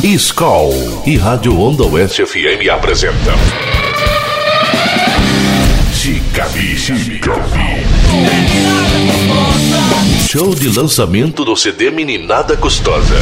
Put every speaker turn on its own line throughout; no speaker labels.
Skol e Rádio Onda Oeste FM apresentam Chicabi. Show de lançamento do CD Meninada Gostosa.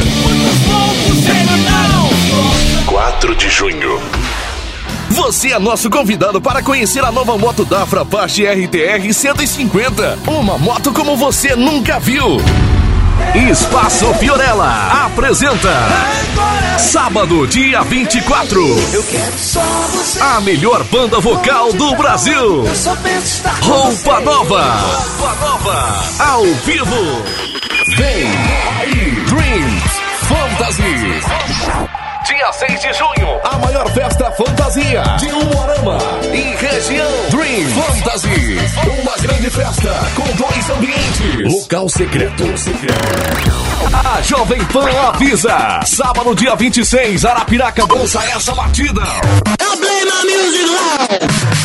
4 de junho.
Você é nosso convidado para conhecer a nova moto Dafra Apache RTR 150. Uma moto como você nunca viu. Espaço Fiorella apresenta sábado, dia 24, a melhor banda vocal do Brasil, Roupa Nova, ao vivo. Vem aí, Dreams Fantasy. Dia 6 de junho, a maior festa fantasia de Umuarama e região. Dream Fantasy, uma grande festa com 2 ambientes. Local secreto. A Jovem Pan avisa. Sábado, dia 26, Arapiraca dança essa batida.
Eu play my music loud.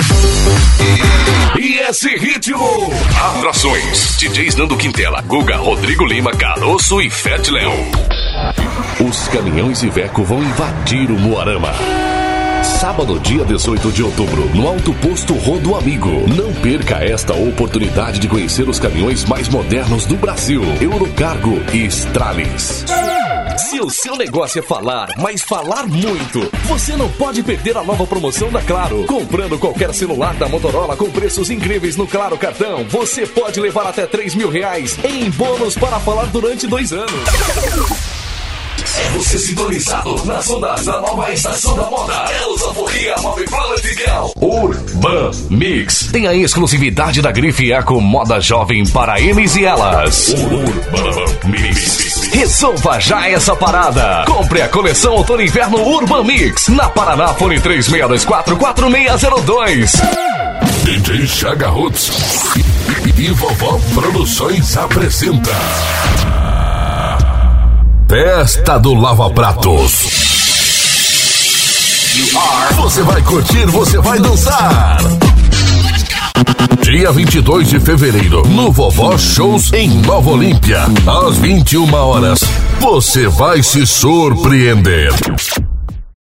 E esse ritmo.
Atrações: DJs Nando Quintela, Guga, Rodrigo Lima, Caroço e Fete Leão. Os caminhões Iveco vão invadir o Umuarama. Sábado, dia 18 de outubro, no Alto Posto Rodo Amigo. Não perca esta oportunidade de conhecer os caminhões mais modernos do Brasil. Eurocargo e Stralis.
Se o seu negócio é falar, mas falar muito, você não pode perder a nova promoção da Claro. Comprando qualquer celular da Motorola com preços incríveis no Claro Cartão, você pode levar até R$3.000 em bônus para falar durante 2 anos. Você sintonizado nas ondas da nova estação da moda. Euforia, Move Planet Girl. Urban Mix. Tem a exclusividade da grife Eco Moda Jovem para eles e elas. Urban Mix. Resolva já essa parada. Compre a coleção Outono e Inverno Urban Mix na Paraná, fone 36244602.
DJ Chaga Roots e Vovó Produções apresenta Festa do Lava Pratos. Você vai curtir, você vai dançar. Dia 22 de fevereiro, no Vovó Shows em Nova Olímpia, às 21 horas. Você vai se surpreender.